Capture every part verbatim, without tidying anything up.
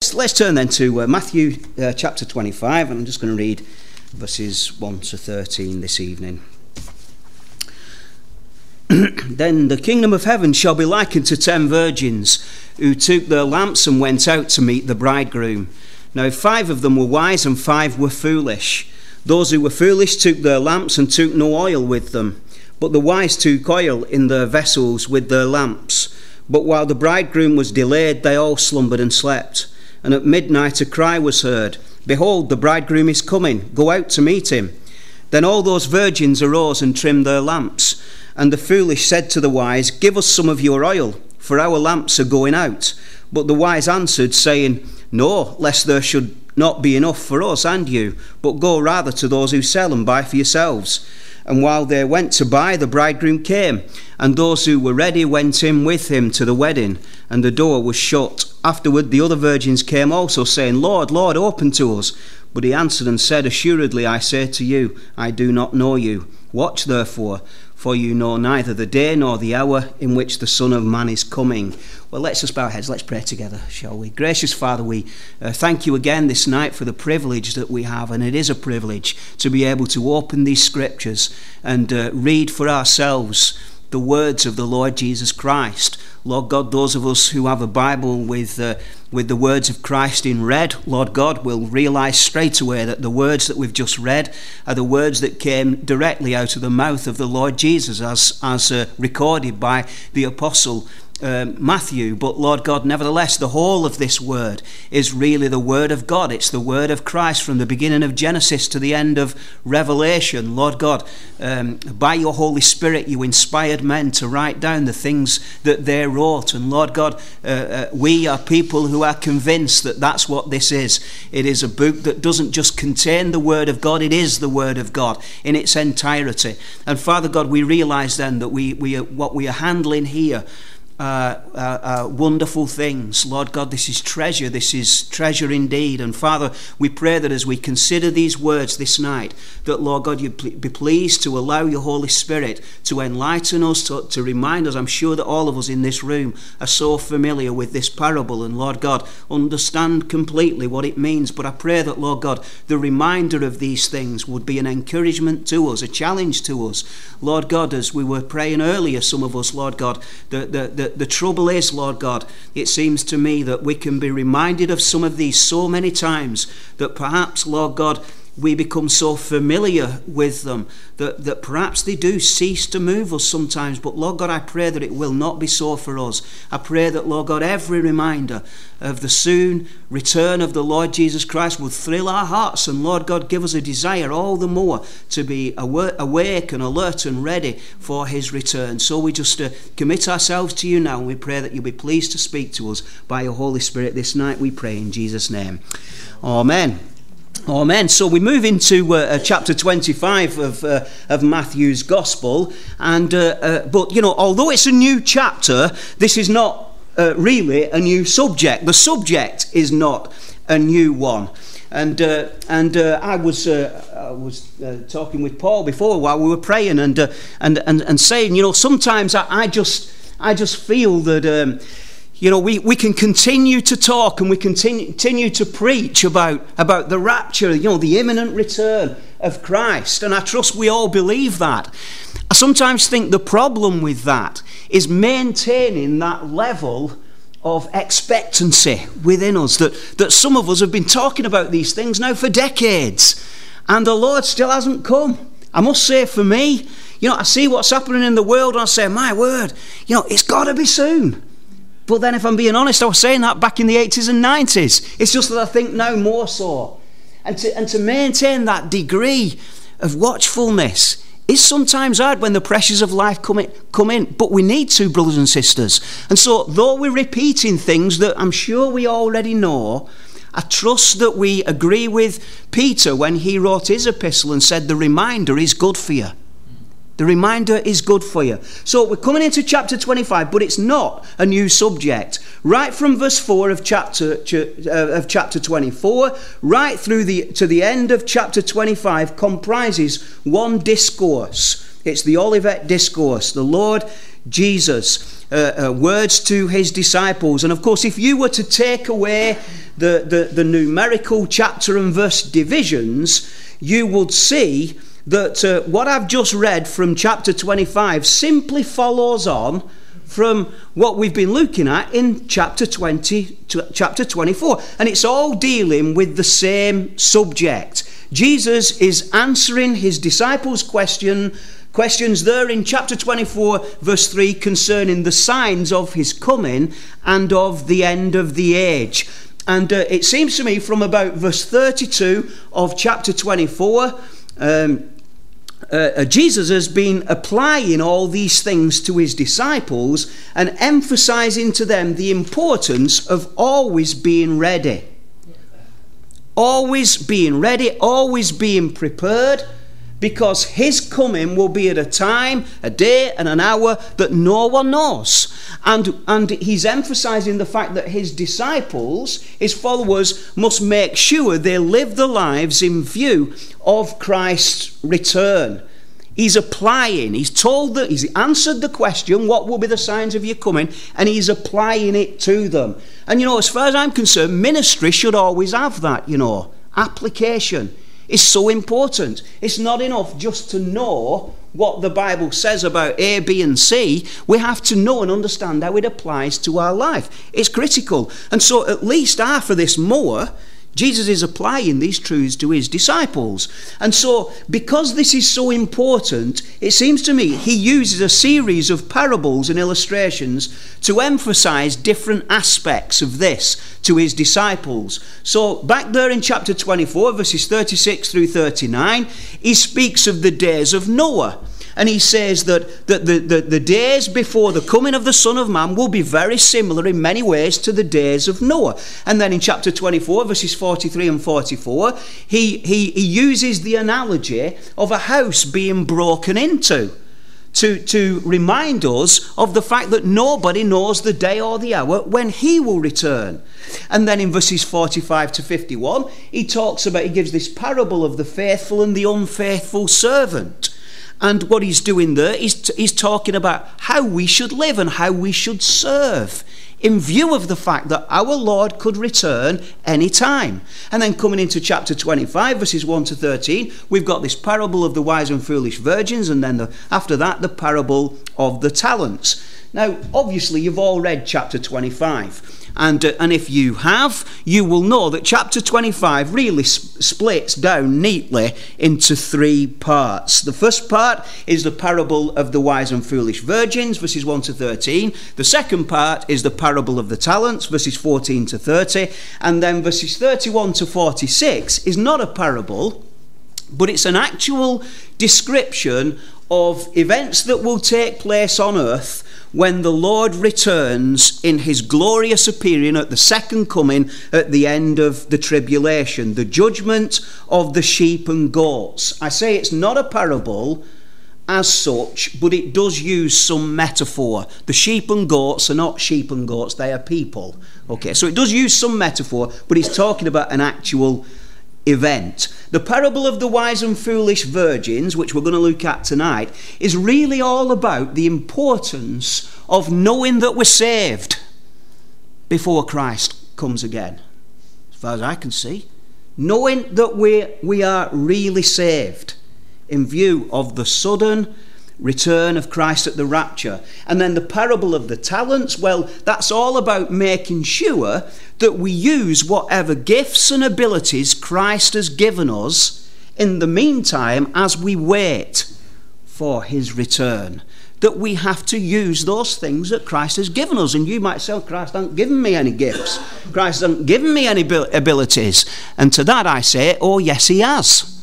let's let's turn then to uh, Matthew uh, chapter twenty-five, and I'm just going to read verses one to thirteen this evening. Then the kingdom of heaven shall be likened to ten virgins who took their lamps and went out to meet the bridegroom. Now five of them were wise and five were foolish. Those who were foolish took their lamps and took no oil with them, but the wise took oil in their vessels with their lamps. But while the bridegroom was delayed, they all slumbered and slept. And at midnight a cry was heard, Behold, the bridegroom is coming, go out to meet him. Then all those virgins arose and trimmed their lamps. And the foolish said to the wise, Give us some of your oil, for our lamps are going out. But the wise answered, saying, No, lest there should not be enough for us and you, but go rather to those who sell and buy for yourselves. And while they went to buy, the bridegroom came, and those who were ready went in with him to the wedding, and the door was shut. Afterward the other virgins came also, saying, Lord, Lord, open to us. But he answered and said, Assuredly I say to you, I do not know you. Watch therefore, for you know neither the day nor the hour in which the Son of Man is coming. Well, let's just bow our heads. Let's pray together, shall we? Gracious Father, we uh, thank you again this night for the privilege that we have, and it is a privilege to be able to open these scriptures and uh, read for ourselves the words of the Lord Jesus Christ. Lord God, those of us who have a Bible with uh, with the words of Christ in red, Lord God, will realise straight away that the words that we've just read are the words that came directly out of the mouth of the Lord Jesus, as, as uh, recorded by the Apostle Um, Matthew. But Lord God, nevertheless, the whole of this word is really the word of God. It's the word of Christ from the beginning of Genesis to the end of Revelation. Lord God, um, by your Holy Spirit you inspired men to write down the things that they wrote, and Lord God, uh, uh, we are people who are convinced that that's what this is. It is a book that doesn't just contain the word of God, it is the word of God in its entirety. And Father God, we realise then that we, we are, what we are handling here Uh, uh, uh, wonderful things. Lord God, this is treasure. This is treasure indeed. And Father, we pray that as we consider these words this night, that Lord God, you'd be pleased to allow your Holy Spirit to enlighten us, to, to remind us. I'm sure that all of us in this room are so familiar with this parable, and Lord God, understand completely what it means. But I pray that, Lord God, the reminder of these things would be an encouragement to us, a challenge to us. Lord God, as we were praying earlier, some of us, Lord God, the, the, the The trouble is, Lord God, it seems to me that we can be reminded of some of these so many times that perhaps, Lord God, we become so familiar with them that, that perhaps they do cease to move us sometimes. But Lord God, I pray that it will not be so for us. I pray that, Lord God, every reminder of the soon return of the Lord Jesus Christ will thrill our hearts, and Lord God, give us a desire all the more to be awake and alert and ready for his return. So we just uh, commit ourselves to you now, and we pray that you'll be pleased to speak to us by your Holy Spirit this night, we pray in Jesus' name. Amen. Amen. So we move into uh, chapter twenty-five of uh, of Matthew's Gospel, and uh, uh, but you know, although it's a new chapter, this is not uh, really a new subject. The subject is not a new one. And uh, and uh, I was uh, I was uh, talking with Paul before while we were praying, and uh, and and and saying, you know, sometimes I, I just I just feel that. Um, You know, we, we can continue to talk and we continue, continue to preach about, about the rapture, you know, the imminent return of Christ. And I trust we all believe that. I sometimes think the problem with that is maintaining that level of expectancy within us. That, that some of us have been talking about these things now for decades, and the Lord still hasn't come. I must say, for me, you know, I see what's happening in the world and I say, my word, you know, it's got to be soon. But then if I'm being honest, I was saying that back in the eighties and nineties. It's just that I think now more so. And to, and to maintain that degree of watchfulness is sometimes hard when the pressures of life come in, come in. But we need to, brothers and sisters. And so though we're repeating things that I'm sure we already know, I trust that we agree with Peter when he wrote his epistle and said the reminder is good for you. The reminder is good for you. So we're coming into chapter twenty-five, but it's not a new subject. Right from verse four of chapter uh, of chapter twenty-four, right through the to the end of chapter twenty-five, comprises one discourse. It's the Olivet Discourse. The Lord Jesus, uh, uh, words to his disciples. And of course, if you were to take away the, the, the numerical chapter and verse divisions, you would see that uh, what I've just read from chapter twenty-five simply follows on from what we've been looking at in chapter twenty, chapter twenty-four. And it's all dealing with the same subject. Jesus is answering his disciples' question, questions there in chapter twenty-four, verse three, concerning the signs of his coming and of the end of the age. And uh, it seems to me from about verse thirty-two of chapter twenty-four, um, Uh, Jesus has been applying all these things to his disciples and emphasizing to them the importance of always being ready. Always being ready, always being prepared, because his coming will be at a time, a day and an hour that no one knows. And, and he's emphasizing the fact that his disciples, his followers, must make sure they live their lives in view of Christ's return. He's applying, he's told that, he's answered the question, what will be the signs of your coming, and he's applying it to them. And you know, as far as I'm concerned, ministry should always have that, you know, application. Is so important. It's not enough just to know what the Bible says about A, B and C. We have to know and understand how it applies to our life. It's critical. And so at least after this more, Jesus is applying these truths to his disciples. And so because this is so important, it seems to me he uses a series of parables and illustrations to emphasize different aspects of this to his disciples. So back there in chapter twenty-four, verses thirty-six through thirty-nine, he speaks of the days of Noah. And he says that, that the, the, the days before the coming of the Son of Man will be very similar in many ways to the days of Noah. And then in chapter twenty-four, verses forty-three and forty-four, he, he, he uses the analogy of a house being broken into to, to remind us of the fact that nobody knows the day or the hour when he will return. And then in verses forty-five to fifty-one, he talks about, he gives this parable of the faithful and the unfaithful servant. And what he's doing there is t- he's talking about how we should live and how we should serve in view of the fact that our Lord could return any time. And then coming into chapter twenty-five, verses one to thirteen, we've got this parable of the wise and foolish virgins, and then the, after that, the parable of the talents. Now, obviously, you've all read chapter twenty-five. And, uh, and if you have, you will know that chapter twenty-five really sp- splits down neatly into three parts. The first part is the parable of the wise and foolish virgins, verses one to thirteen. The second part is the parable of the talents, verses fourteen to thirty. And then verses thirty-one to forty-six is not a parable, but it's an actual description of events that will take place on earth when the Lord returns in his glorious appearing at the second coming at the end of the tribulation, the judgment of the sheep and goats. I say it's not a parable as such, but it does use some metaphor. The sheep and goats are not sheep and goats, they are people. Okay, so it does use some metaphor, but he's talking about an actual event. The parable of the wise and foolish virgins, which we're going to look at tonight, is really all about the importance of knowing that we're saved before Christ comes again. As far as I can see, knowing that we we are really saved in view of the sudden return of Christ at the rapture. And then the parable of the talents, well, that's all about making sure that we use whatever gifts and abilities Christ has given us in the meantime as we wait for his return. That we have to use those things that Christ has given us. And you might say, oh, Christ hasn't given me any gifts. Christ hasn't given me any abilities. And to that I say, oh, yes, he has.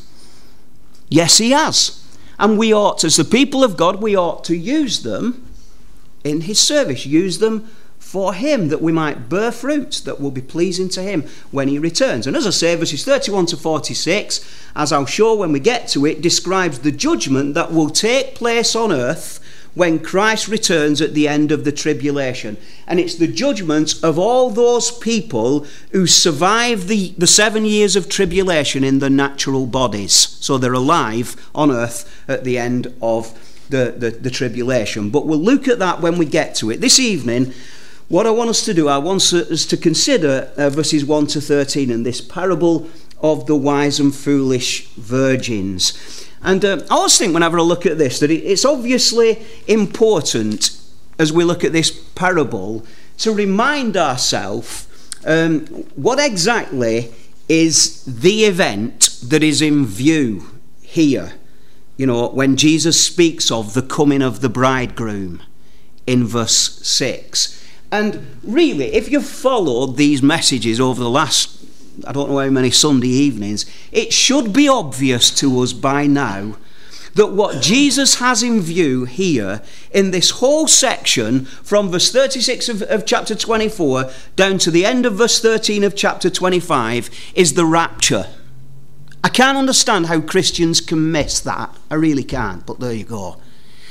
Yes, he has. And we ought, as the people of God, we ought to use them in his service. Use them for him, that we might bear fruit that will be pleasing to him when he returns. And as I say, verses thirty-one to forty-six, as I'll show when we get to it, describes the judgment that will take place on earth when Christ returns at the end of the tribulation. And it's the judgment of all those people who survive the, the seven years of tribulation in their natural bodies. So they're alive on earth at the end of the, the, the tribulation. But we'll look at that when we get to it. This evening, what I want us to do, I want us to consider uh, verses one to thirteen and this parable of the wise and foolish virgins. And uh, I always think whenever I look at this that it, it's obviously important as we look at this parable to remind ourselves um, what exactly is the event that is in view here. You know, when Jesus speaks of the coming of the bridegroom in verse six. And really, if you've followed these messages over the last, I don't know how many Sunday evenings, it should be obvious to us by now that what Jesus has in view here in this whole section from verse thirty-six of, of chapter twenty-four down to the end of verse thirteen of chapter twenty-five is the rapture. I can't understand how Christians can miss that. I really can't, but there you go.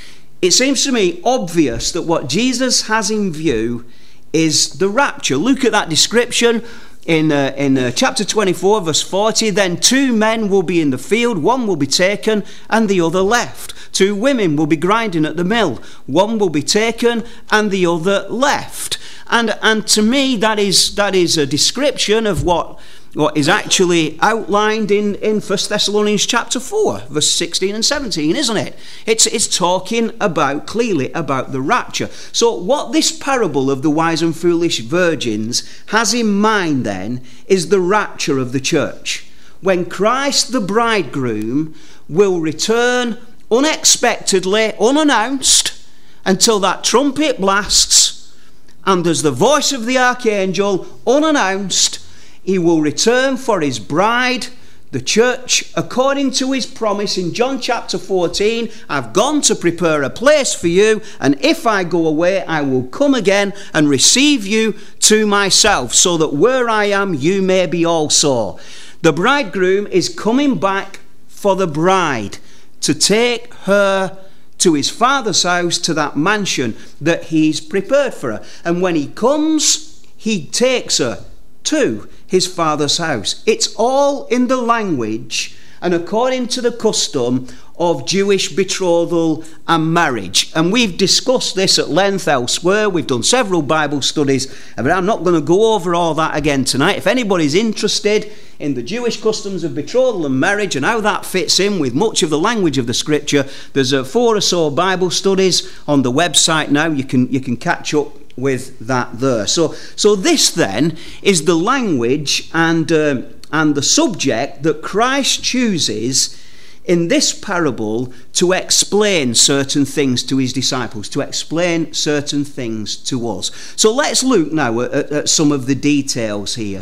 It seems to me obvious that what Jesus has in view is the rapture. Look at that description in, uh, in uh, chapter twenty-four, verse forty. Then two men will be in the field, one will be taken and the other left. Two women will be grinding at the mill, one will be taken and the other left. And, and to me, that is, that is a description of what what is actually outlined in, in First Thessalonians chapter four, verse sixteen and seventeen, isn't it? It's, it's talking about, clearly, about the rapture. So what this parable of the wise and foolish virgins has in mind then is the rapture of the church. When Christ the bridegroom will return unexpectedly, unannounced, until that trumpet blasts, and there's the voice of the archangel, unannounced, he will return for his bride, the church, according to his promise in John chapter fourteen. I've gone to prepare a place for you, and if I go away, I will come again and receive you to myself, so that where I am, you may be also. The bridegroom is coming back for the bride to take her to his father's house, to that mansion that he's prepared for her. And when he comes, he takes her to his father's house. It's all in the language and according to the custom of Jewish betrothal and marriage. And we've discussed this at length elsewhere. We've done several Bible studies, but I'm not going to go over all that again tonight. If anybody's interested in the Jewish customs of betrothal and marriage and how that fits in with much of the language of the scripture, there's a four or so Bible studies on the website now. You can you can catch up with that there. So, so this then is the language and uh, and the subject that Christ chooses in this parable to explain certain things to his disciples, to explain certain things to us. So let's look now at, at some of the details here.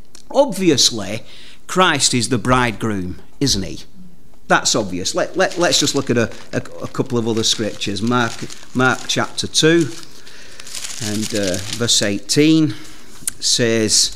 Obviously, Christ is the bridegroom, isn't he? That's obvious. Let, let, let's just look at a, a, a couple of other scriptures. Mark, Mark chapter two. And uh, verse eighteen says,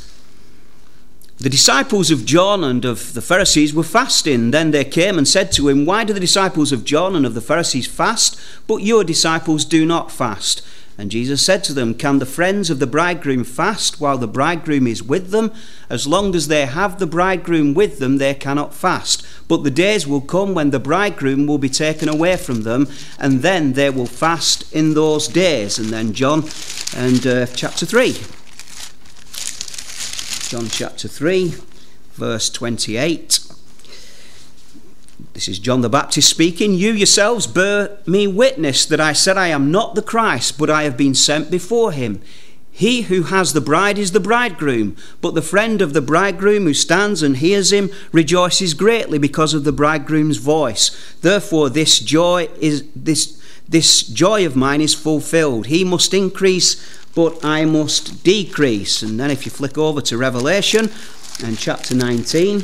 the disciples of John and of the Pharisees were fasting. Then they came and said to him, why do the disciples of John and of the Pharisees fast, but your disciples do not fast? And Jesus said to them, can the friends of the bridegroom fast while the bridegroom is with them? As long as they have the bridegroom with them, they cannot fast. But the days will come when the bridegroom will be taken away from them, and then they will fast in those days. And then John and uh, chapter three. John chapter three, verse twenty-eight. This is John the Baptist speaking. You yourselves bear me witness that I said I am not the Christ, but I have been sent before him. He who has the bride is the bridegroom, but the friend of the bridegroom who stands and hears him rejoices greatly because of the bridegroom's voice. Therefore this joy is this this joy of mine is fulfilled. He must increase, but I must decrease. And then if you flick over to Revelation and chapter nineteen,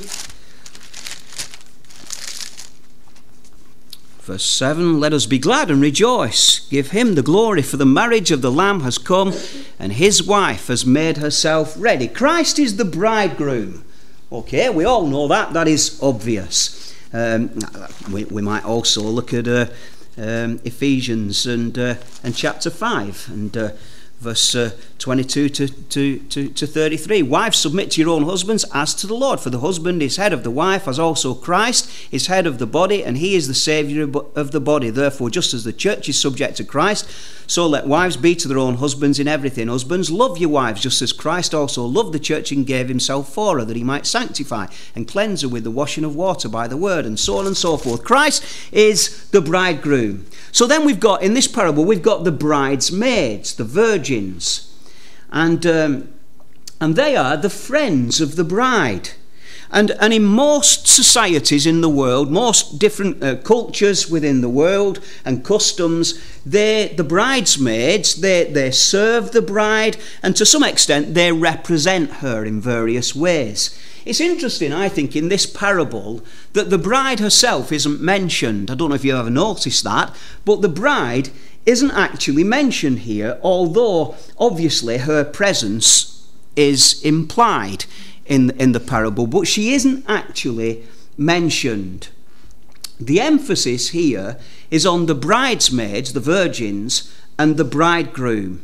verse seven, let us be glad and rejoice. Give him the glory, for the marriage of the Lamb has come, and his wife has made herself ready. Christ is the bridegroom. Okay, we all know that. That is obvious. Um, we, we might also look at uh, um, Ephesians and uh, and chapter five, and uh, Verse uh, twenty-two to, to, to, to thirty-three. Wives, submit to your own husbands as to the Lord. For the husband is head of the wife, as also Christ is head of the body, and he is the Saviour of the body. Therefore, just as the church is subject to Christ, so let wives be to their own husbands in everything. Husbands, love your wives, just as Christ also loved the church and gave himself for her, that he might sanctify and cleanse her with the washing of water by the word, and so on and so forth. Christ is the bridegroom. So then we've got, in this parable, we've got the bridesmaids, the virgins. And um, and they are the friends of the bride. And, and in most societies in the world, most different uh, cultures within the world and customs, they, the bridesmaids, they, they serve the bride, and to some extent they represent her in various ways. It's interesting, I think, in this parable that the bride herself isn't mentioned. I don't know if you ever noticed that, but the bride isn't actually mentioned here, although obviously her presence is implied in, in the parable, but she isn't actually mentioned. The emphasis here is on the bridesmaids, the virgins, and the bridegroom.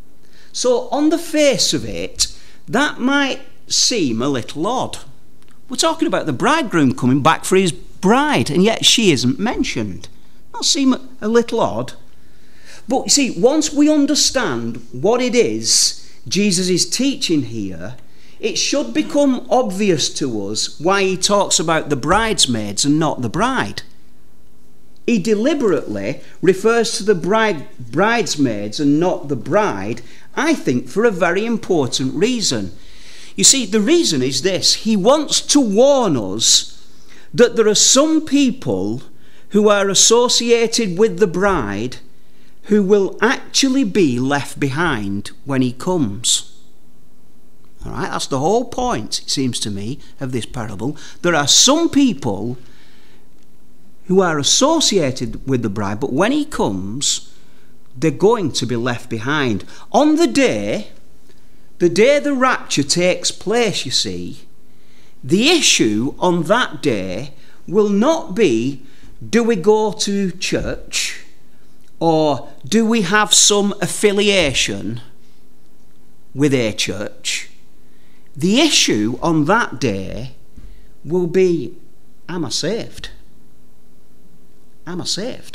So on the face of it, that might seem a little odd. We're talking about the bridegroom coming back for his bride, and yet she isn't mentioned. That seem a little odd. But you see, once we understand what it is Jesus is teaching here, it should become obvious to us why he talks about the bridesmaids and not the bride. He deliberately refers to the bride, bridesmaids and not the bride, I think, for a very important reason. You see, the reason is this: he wants to warn us that there are some people who are associated with the bride who will actually be left behind when he comes. All right, that's the whole point, it seems to me, of this parable. There are some people who are associated with the bride, but when he comes, they're going to be left behind. On the day, the day the rapture takes place, you see, the issue on that day will not be, do we go to church, or do we have some affiliation with a church? The issue on that day will be, am I saved? Am I saved?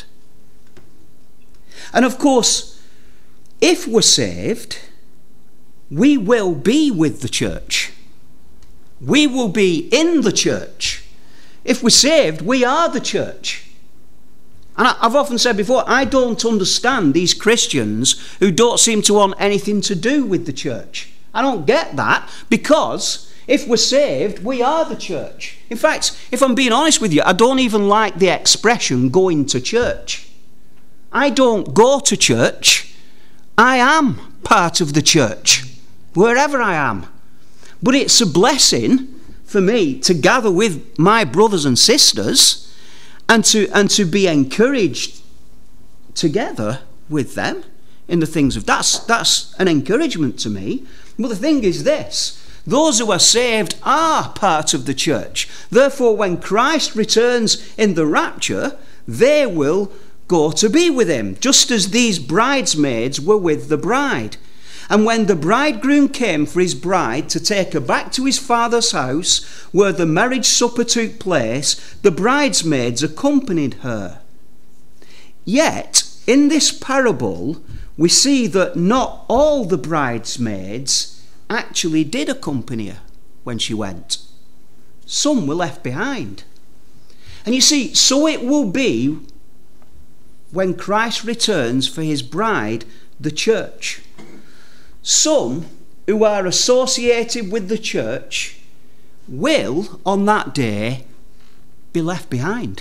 And of course, if we're saved, we will be with the church. We will be in the church. If we're saved, we are the church. And I've often said before, I don't understand these Christians who don't seem to want anything to do with the church. I don't get that, because if we're saved, we are the church. In fact, if I'm being honest with you, I don't even like the expression going to church. I don't go to church. I am part of the church, wherever I am. But it's a blessing for me to gather with my brothers and sisters and to, and to be encouraged together with them in the things of... That's, that's an encouragement to me. But the thing is this: those who are saved are part of the church. Therefore, when Christ returns in the rapture, they will go to be with him, just as these bridesmaids were with the bride. And when the bridegroom came for his bride to take her back to his father's house, where the marriage supper took place, the bridesmaids accompanied her. Yet, in this parable, we see that not all the bridesmaids actually did accompany her when she went. Some were left behind. And you see, so it will be when Christ returns for his bride, the church. Some who are associated with the church will, on that day, be left behind.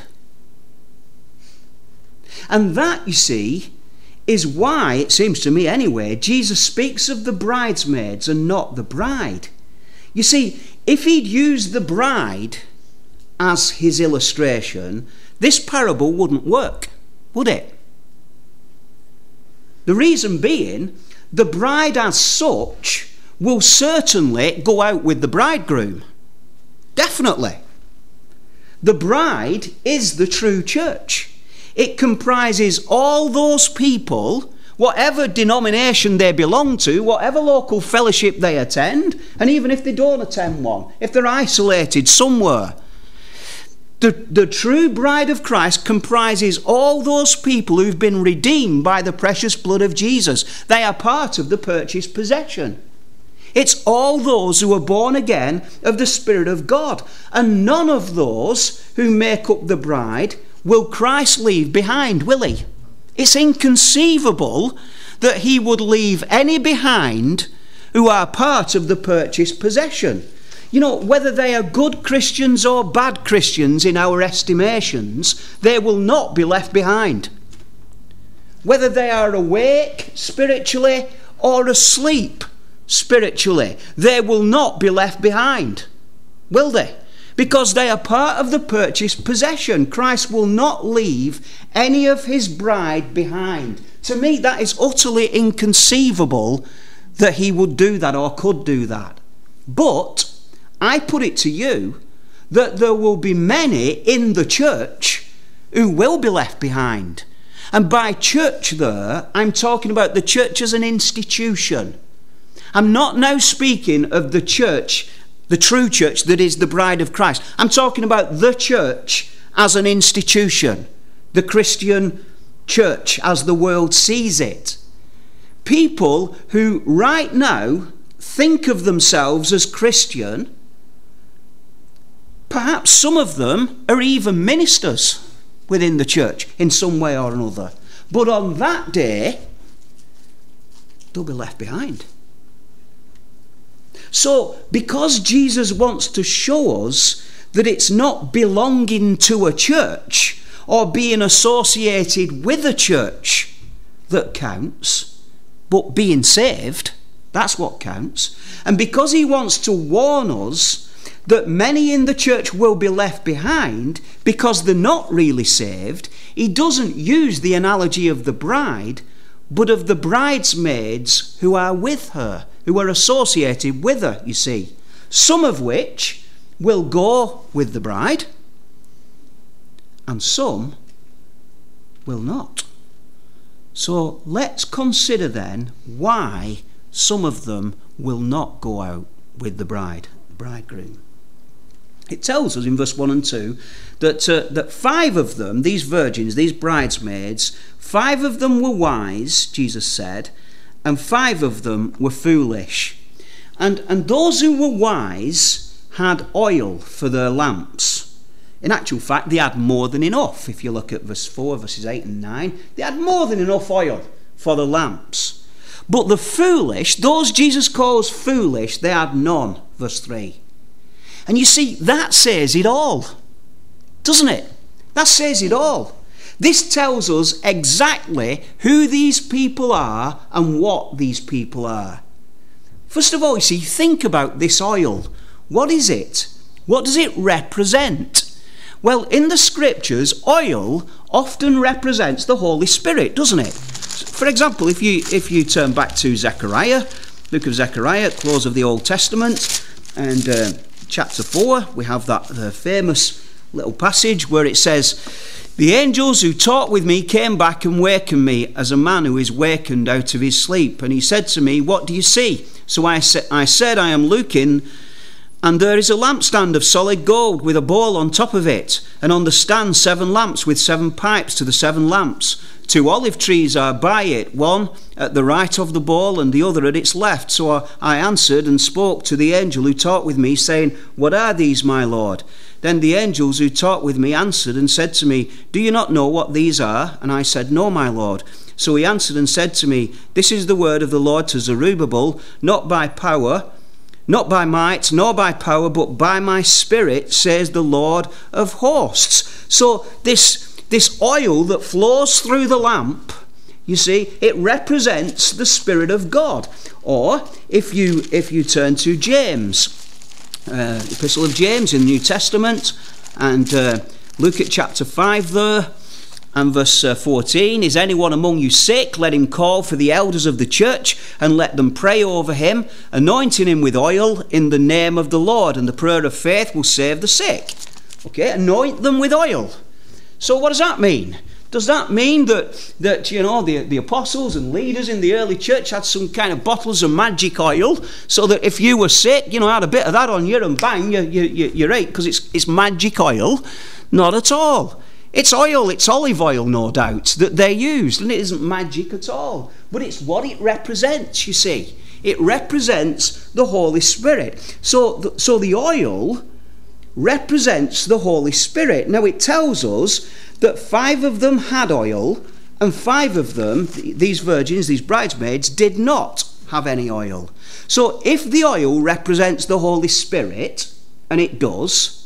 And that, you see, is why, it seems to me anyway, Jesus speaks of the bridesmaids and not the bride. You see, if he'd used the bride as his illustration, this parable wouldn't work, would it? The reason being, the bride as such will certainly go out with the bridegroom. Definitely. The bride is the true church. It comprises all those people, whatever denomination they belong to, whatever local fellowship they attend, and even if they don't attend one, if they're isolated somewhere. The, the true bride of Christ comprises all those people who've been redeemed by the precious blood of Jesus. They are part of the purchased possession. It's all those who are born again of the Spirit of God. And none of those who make up the bride will Christ leave behind, will he? It's inconceivable that he would leave any behind who are part of the purchased possession. You know, whether they are good Christians or bad Christians in our estimations, they will not be left behind. Whether they are awake spiritually or asleep spiritually, they will not be left behind, will they? Because they are part of the purchased possession. Christ will not leave any of his bride behind. To me, that is utterly inconceivable that he would do that or could do that. But I put it to you that there will be many in the church who will be left behind. And by church there, I'm talking about the church as an institution. I'm not now speaking of the church, the true church that is the bride of Christ. I'm talking about the church as an institution, the Christian church as the world sees it. People who right now think of themselves as Christian, perhaps some of them are even ministers within the church in some way or another. But on that day, they'll be left behind. So, because Jesus wants to show us that it's not belonging to a church or being associated with a church that counts, but being saved, that's what counts. And because he wants to warn us that many in the church will be left behind because they're not really saved, he doesn't use the analogy of the bride, but of the bridesmaids who are with her, who are associated with her, you see. Some of which will go with the bride, and some will not. So let's consider then why some of them will not go out with the bride, the bridegroom. It tells us in verse one and two that, uh, that five of them, these virgins, these bridesmaids, five of them were wise, Jesus said, and five of them were foolish. And, and those who were wise had oil for their lamps. In actual fact, they had more than enough. If you look at verse four, verses eight and nine, they had more than enough oil for the lamps. But the foolish, those Jesus calls foolish, they had none, verse three. And you see, that says it all, doesn't it? That says it all. This tells us exactly who these people are and what these people are. First of all, you see, think about this oil. What is it? What does it represent? Well, in the scriptures, oil often represents the Holy Spirit, doesn't it? For example, if you if you turn back to Zechariah, book of Zechariah, close of the Old Testament, and uh, chapter four, we have that uh, famous little passage where it says, "The angels who talked with me came back and wakened me as a man who is wakened out of his sleep. And he said to me, 'What do you see?' So I, sa- I said, 'I am looking, and there is a lampstand of solid gold with a bowl on top of it, and on the stand seven lamps with seven pipes to the seven lamps. Two olive trees are by it, one at the right of the bowl and the other at its left.' So I answered and spoke to the angel who talked with me, saying, 'What are these, my Lord?' Then the angels who talked with me answered and said to me, 'Do you not know what these are?' And I said, 'No, my Lord.' So he answered and said to me, 'This is the word of the Lord to Zerubbabel, not by power, not by might, nor by power, but by my spirit, says the Lord of hosts.'" So this This oil that flows through the lamp, you see, it represents the Spirit of God. Or if you if you turn to James, uh, Epistle of James in the New Testament, and uh, look at chapter five there, and verse uh, fourteen, "Is anyone among you sick? Let him call for the elders of the church, and let them pray over him, anointing him with oil in the name of the Lord, and the prayer of faith will save the sick." Okay, anoint them with oil. So what does that mean? Does that mean that, that you know, the, the apostles and leaders in the early church had some kind of bottles of magic oil so that if you were sick, you know, had a bit of that on you and bang, you, you, you, you're right because it's, it's magic oil? Not at all. It's oil, it's olive oil, no doubt, that they used, and it isn't magic at all. But it's what it represents, you see. It represents the Holy Spirit. So, the, so the oil represents the Holy Spirit. Now it tells us that five of them had oil, and five of them, these virgins, these bridesmaids, did not have any oil. So if the oil represents the Holy Spirit, and it does,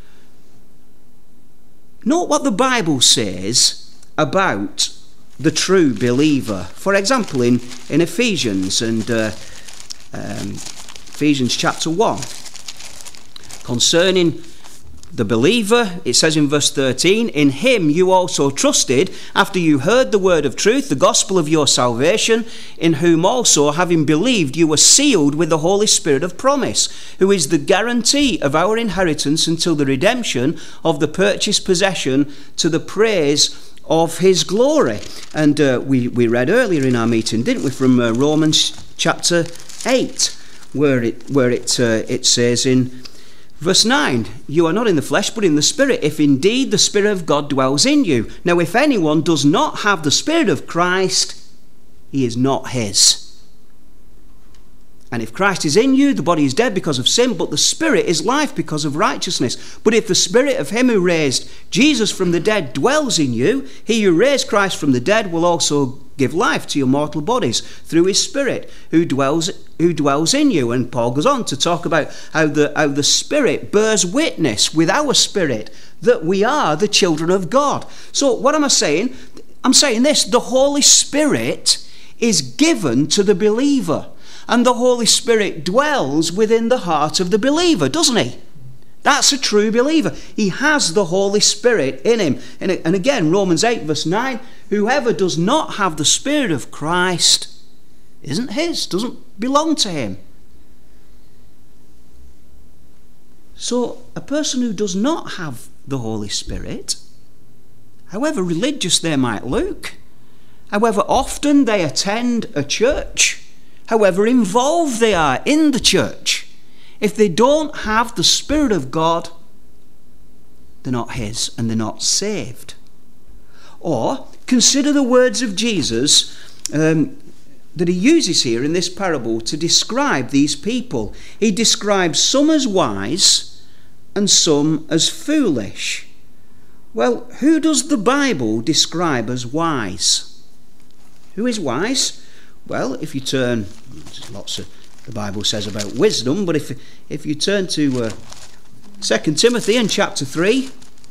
note what the Bible says about the true believer. For example, in, in Ephesians and uh, um, Ephesians chapter one, concerning the believer, it says in verse thirteen, in him you also trusted, after you heard the word of truth, the gospel of your salvation, in whom also, having believed, you were sealed with the Holy Spirit of promise, who is the guarantee of our inheritance until the redemption of the purchased possession, to the praise of his glory. And uh, we, we read earlier in our meeting, didn't we, from uh, Romans chapter eight, where it, where it, uh, it says in verse nine, you are not in the flesh, but in the Spirit, if indeed the Spirit of God dwells in you. Now, if anyone does not have the Spirit of Christ, he is not his. And if Christ is in you, the body is dead because of sin, but the Spirit is life because of righteousness. But if the Spirit of him who raised Jesus from the dead dwells in you, he who raised Christ from the dead will also give life to your mortal bodies through his Spirit who dwells who dwells in you. And Paul goes on to talk about how the, how the Spirit bears witness with our spirit that we are the children of God. So what am I saying? I'm saying this: the Holy Spirit is given to the believer. And the Holy Spirit dwells within the heart of the believer, doesn't he? That's a true believer. He has the Holy Spirit in him. And, and again, Romans eight verse nine, whoever does not have the Spirit of Christ isn't his, doesn't belong to him. So a person who does not have the Holy Spirit, however religious they might look, however often they attend a church, however involved they are in the church, if they don't have the Spirit of God, they're not his and they're not saved. Or consider the words of Jesus um, that he uses here in this parable to describe these people. He describes some as wise and some as foolish. Well, who does the Bible describe as wise? Who is wise? Well, if you turn, there's lots of the Bible says about wisdom, but if if you turn to uh, Second Timothy in chapter three,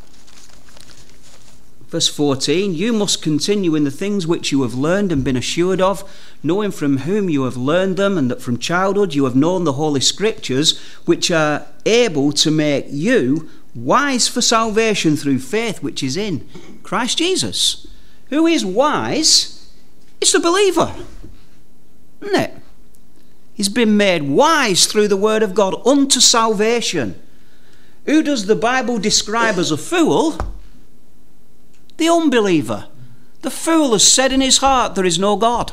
verse fourteen, you must continue in the things which you have learned and been assured of, knowing from whom you have learned them, and that from childhood you have known the Holy Scriptures, which are able to make you wise for salvation through faith which is in Christ Jesus. Who is wise? It's the believer, isn't it? He's been made wise through the word of God unto salvation. Who does the Bible describe as a fool? The unbeliever. The fool has said in his heart there is no God.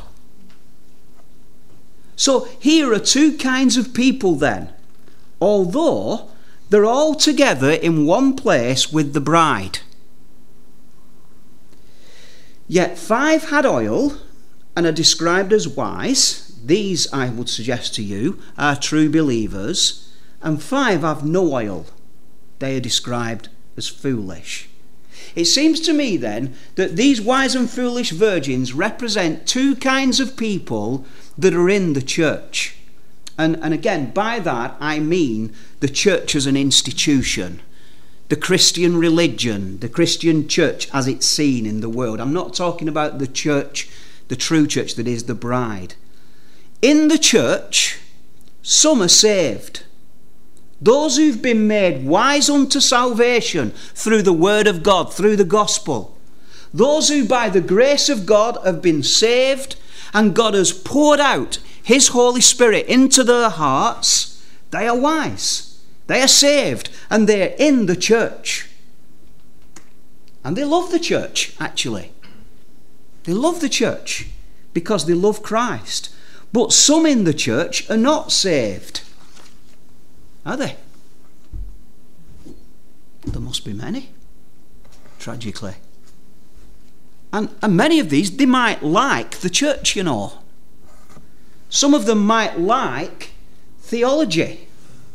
So here are two kinds of people then, although they're all together in one place with the bride. Yet five had oil and are described as wise. These, I would suggest to you, are true believers. And five have no oil. They are described as foolish. It seems to me then that these wise and foolish virgins represent two kinds of people that are in the church. And, and again, by that I mean the church as an institution. The Christian religion, the Christian church as it's seen in the world. I'm not talking about the church, the true church that is the bride. In the church, some are saved. Those who've been made wise unto salvation through the word of God, through the gospel. Those who by the grace of God have been saved and God has poured out his Holy Spirit into their hearts, they are wise. They are saved and they're in the church. And they love the church, actually. They love the church because they love Christ. But some in the church are not saved. Are they? There must be many, tragically. And, and many of these, they might like the church, you know. Some of them might like theology.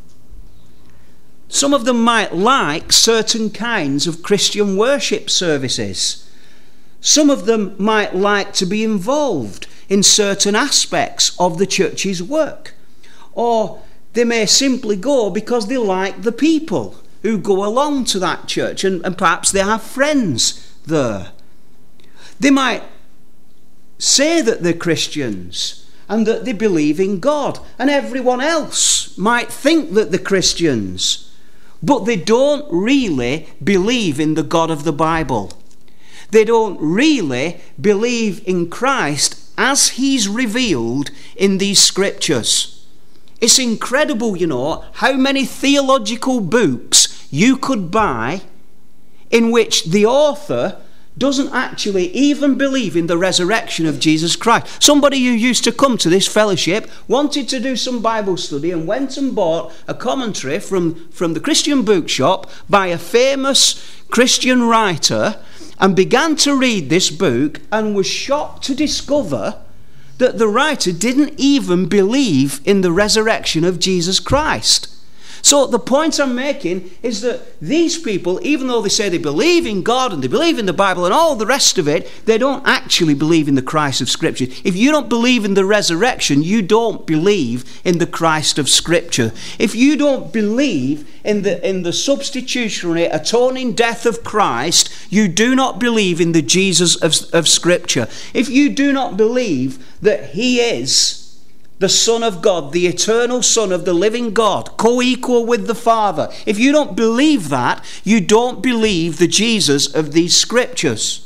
Some of them might like certain kinds of Christian worship services. Some of them might like to be involved in certain aspects of the church's work. Or they may simply go because they like the people who go along to that church, and, and perhaps they have friends there. They might say that they're Christians and that they believe in God, and everyone else might think that they're Christians, but they don't really believe in the God of the Bible. They don't really believe in Christ as he's revealed in these scriptures. It's incredible, you know, how many theological books you could buy in which the author doesn't actually even believe in the resurrection of Jesus Christ. Somebody who used to come to this fellowship wanted to do some Bible study and went and bought a commentary from, from the Christian bookshop by a famous Christian writer and began to read this book and was shocked to discover that the writer didn't even believe in the resurrection of Jesus Christ. So the point I'm making is that these people, even though they say they believe in God and they believe in the Bible and all the rest of it, they don't actually believe in the Christ of Scripture. If you don't believe in the resurrection, you don't believe in the Christ of Scripture. If you don't believe in the, in the substitutionary atoning death of Christ, you do not believe in the Jesus of, of Scripture. If you do not believe that he is the Son of God, the eternal Son of the living God, co-equal with the Father. If you don't believe that, you don't believe the Jesus of these scriptures.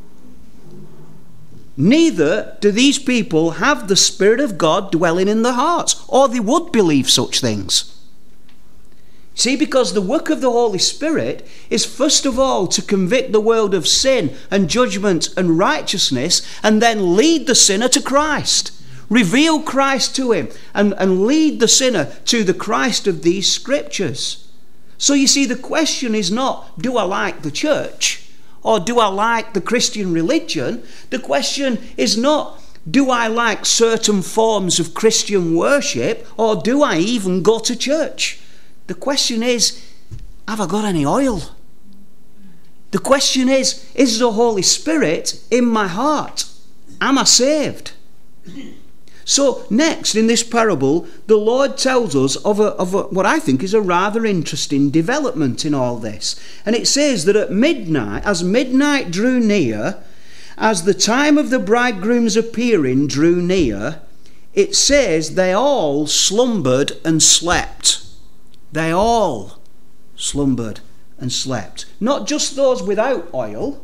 Neither do these people have the Spirit of God dwelling in their hearts, or they would believe such things. See, because the work of the Holy Spirit is first of all to convict the world of sin and judgment and righteousness, and then lead the sinner to Christ. Reveal Christ to him and, and lead the sinner to the Christ of these scriptures. So you see, the question is not, do I like the church? Or do I like the Christian religion? The question is not, do I like certain forms of Christian worship? Or do I even go to church? The question is, have I got any oil? The question is, is the Holy Spirit in my heart? Am I saved? So next in this parable, the Lord tells us of, a, of a, what I think is a rather interesting development in all this. And it says that at midnight, as midnight drew near, as the time of the bridegroom's appearing drew near, it says they all slumbered and slept. They all slumbered and slept. Not just those without oil,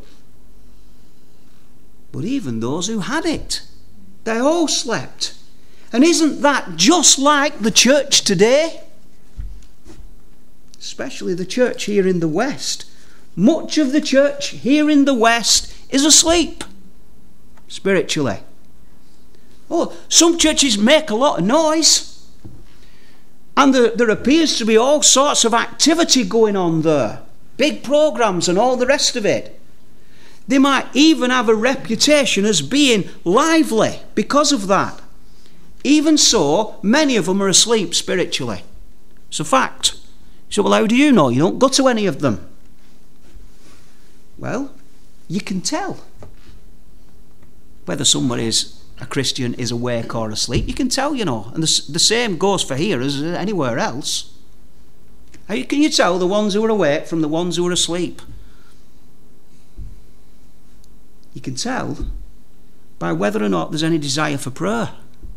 but even those who had it. They all slept. And isn't that just like the church today? Especially the church here in the West. Much of the church here in the West is asleep, spiritually. Oh, some churches make a lot of noise. And there, there appears to be all sorts of activity going on there. Big programs and all the rest of it. They might even have a reputation as being lively because of that. Even so, many of them are asleep spiritually. It's a fact. So, well, how do you know? You don't go to any of them. Well, you can tell whether somebody is a Christian is awake or asleep. You can tell, you know. And the, the same goes for here as anywhere else. How can you tell the ones who are awake from the ones who are asleep? You can tell by whether or not there's any desire for prayer.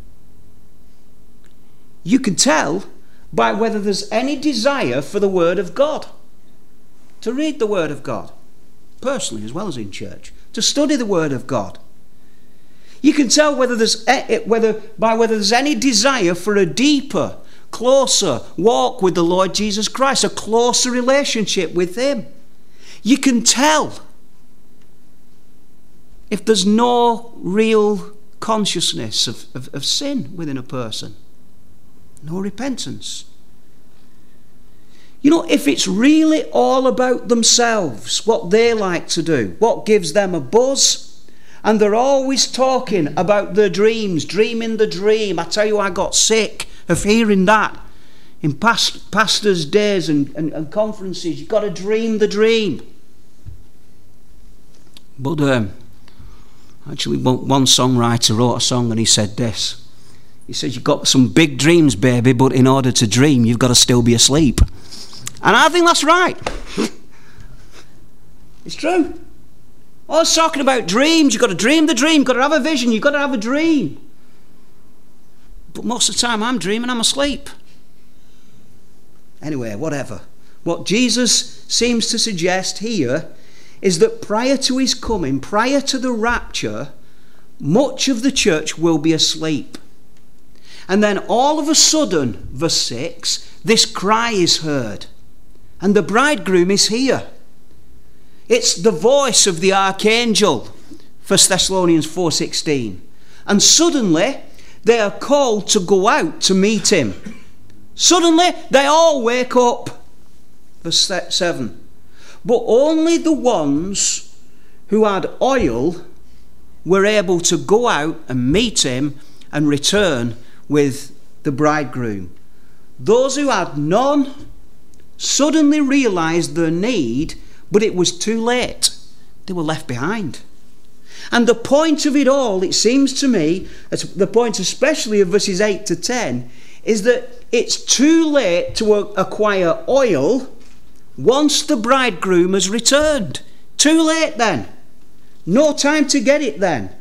You can tell by whether there's any desire for the Word of God. To read the Word of God, personally as well as in church. To study the Word of God. You can tell whether there's whether by whether there's any desire for a deeper, closer walk with the Lord Jesus Christ, a closer relationship with Him. You can tell if there's no real consciousness of, of, of sin within a person, no repentance. You know, if it's really all about themselves, what they like to do, what gives them a buzz, and they're always talking about their dreams, dreaming the dream. I tell you, I got sick of hearing that in past pastors' days and, and, and conferences. You've got to dream the dream. But um, actually, one, one songwriter wrote a song and he said this. He says, you've got some big dreams, baby, but in order to dream, you've got to still be asleep. And I think that's right. It's true. I was talking about dreams. You've got to dream the dream. You've got to have a vision. You've got to have a dream. But most of the time I'm dreaming, I'm asleep. Anyway, whatever. What Jesus seems to suggest here is that prior to his coming, prior to the rapture, much of the church will be asleep. And then all of a sudden, verse six, this cry is heard. And the bridegroom is here. It's the voice of the archangel, First Thessalonians four sixteen. And suddenly, they are called to go out to meet him. Suddenly, they all wake up. Verse seven. But only the ones who had oil were able to go out and meet him and return with the bridegroom. Those who had none suddenly realized their need, but it was too late. They were left behind. And the point of it all, it seems to me, the point especially of verses eight to ten, is that it's too late to acquire oil once the bridegroom has returned. Too late then. No time to get it then.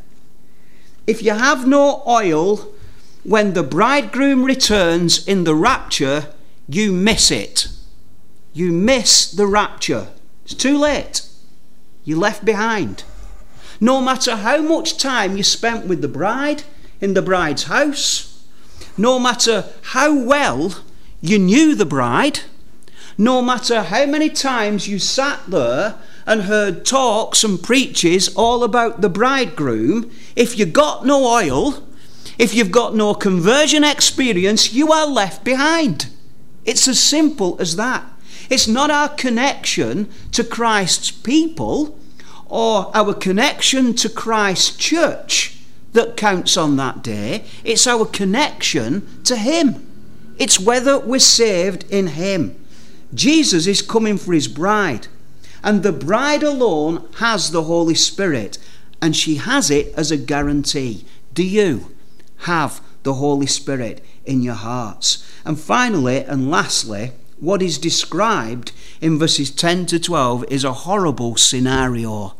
If you have no oil when the bridegroom returns in the rapture, you miss it. You miss the rapture. It's too late. You're left behind. No matter how much time you spent with the bride in the bride's house, no matter how well you knew the bride, no matter how many times you sat there and heard talks and preaches all about the bridegroom, if you got no oil, if you've got no conversion experience, you are left behind. It's as simple as that. It's not our connection to Christ's people or our connection to Christ's church that counts on that day. It's our connection to him. It's whether we're saved in him. Jesus is coming for his bride, and the bride alone has the Holy Spirit, and she has it as a guarantee. Do you have the Holy Spirit in your hearts? And finally and lastly, what is described in verses ten to twelve is a horrible scenario.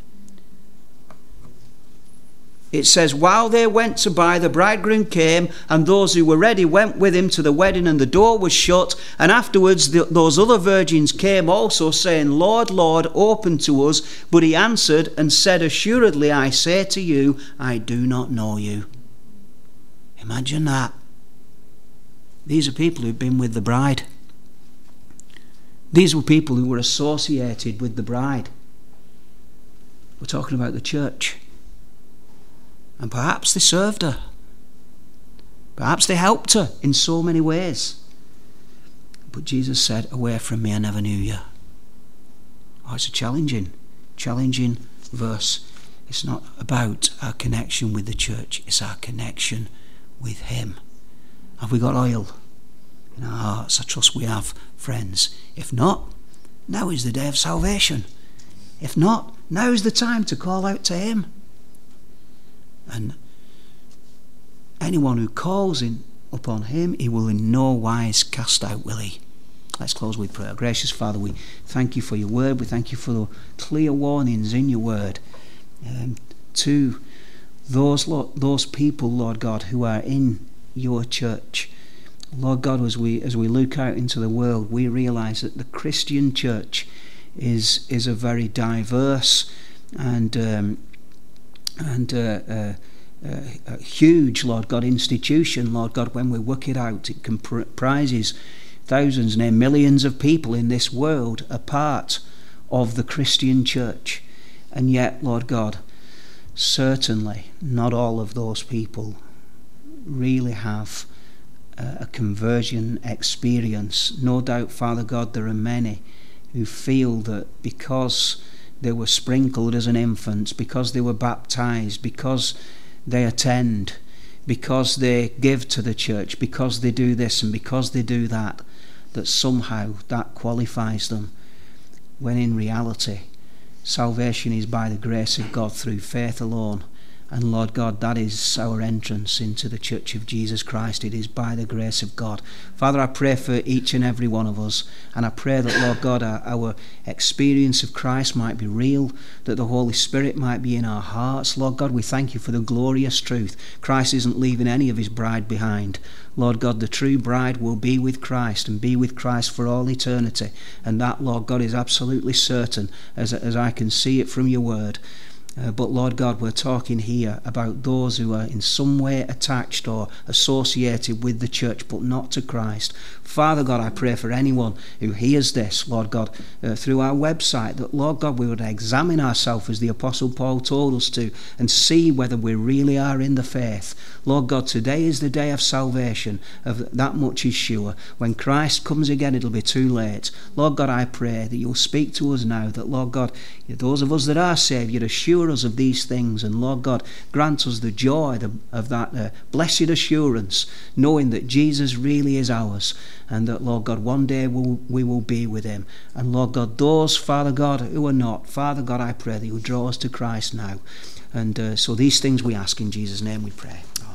It says, while they went to buy, the bridegroom came, and those who were ready went with him to the wedding, and the door was shut. And afterwards the, those other virgins came also, saying, Lord, Lord, open to us. But he answered and said, assuredly I say to you, I do not know you. Imagine that. These are people who've been with the bride. These were people who were associated with the bride. We're talking about the church. And perhaps they served her. Perhaps they helped her in so many ways. But Jesus said, away from me, I never knew you. Oh, it's a challenging, challenging verse. It's not about our connection with the church. It's our connection with him. Have we got oil in our hearts? I trust we have, friends. If not, now is the day of salvation. If not, now is the time to call out to him. And anyone who calls in upon him, he will in no wise cast out, will he? Let's close with prayer. Gracious Father, we thank you for your word. We thank you for the clear warnings in your word um, to those, those people, Lord God, who are in your church. Lord God, as we as we look out into the world, we realise that the Christian church is is a very diverse and um, and uh, uh, uh, a huge, Lord God, institution. Lord God, when we work it out, it comprises thousands, nay, millions of people in this world, a part of the Christian church. And yet, Lord God, certainly not all of those people really have a conversion experience. No doubt, Father God, there are many who feel that because they were sprinkled as an infant, because they were baptized, because they attend, because they give to the church, because they do this and because they do that, that somehow that qualifies them, when in reality salvation is by the grace of God through faith alone. And Lord God, that is our entrance into the Church of Jesus Christ. It is by the grace of God. Father, I pray for each and every one of us, and I pray that, Lord God, our, our experience of Christ might be real, that the Holy Spirit might be in our hearts. Lord God, we thank you for the glorious truth. Christ isn't leaving any of his bride behind. Lord God, the true bride will be with Christ and be with Christ for all eternity. And that, Lord God, is absolutely certain, as, as I can see it from your word. Uh, but Lord God, we're talking here about those who are in some way attached or associated with the church, but not to Christ. Father God, I pray for anyone who hears this, Lord God, uh, through our website, that, Lord God, we would examine ourselves as the Apostle Paul told us to, and see whether we really are in the faith. Lord God, today is the day of salvation. Of that much is sure. When Christ comes again, it'll be too late. Lord God, I pray that you'll speak to us now, that, Lord God, those of us that are saved, you'd assure us of these things, and Lord God, grant us the joy of that uh, blessed assurance, knowing that Jesus really is ours, and that, Lord God, one day we'll, we will be with him. And Lord God, those, Father God, who are not, Father God, I pray that you'll draw us to Christ now. And uh, so these things we ask in Jesus' name we pray.